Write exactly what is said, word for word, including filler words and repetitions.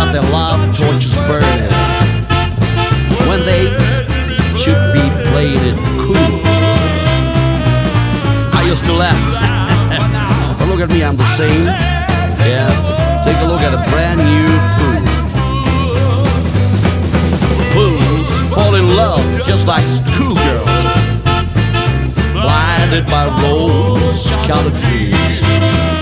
got their love torches burning when they should be playing it cool. I used to laugh, but look at me, I'm the same. Yeah, take a look at a brand new fool. Fools fall in love just like schoolgirls, blinded by rose-colored dreams.